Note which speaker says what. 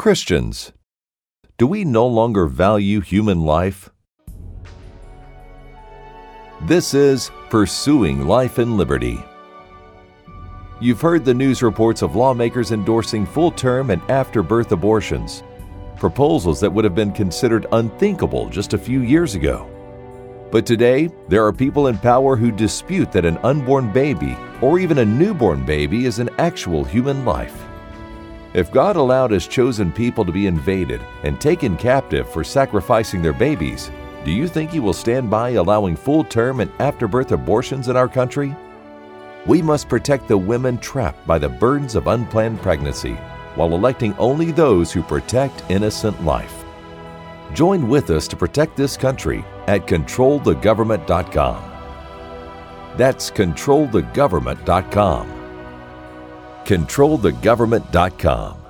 Speaker 1: Christians, do we no longer value human life? This is Pursuing Life and Liberty. You've heard the news reports of lawmakers endorsing full-term and after-birth abortions, proposals that would have been considered unthinkable just a few years ago. But today, there are people in power who dispute that an unborn baby or even a newborn baby is an actual human life. If God allowed His chosen people to be invaded and taken captive for sacrificing their babies, do you think He will stand by allowing full-term and after-birth abortions in our country? We must protect the women trapped by the burdens of unplanned pregnancy while electing only those who protect innocent life. Join with us to protect this country at controlthegovernment.com. That's controlthegovernment.com. controlthegovernment.com.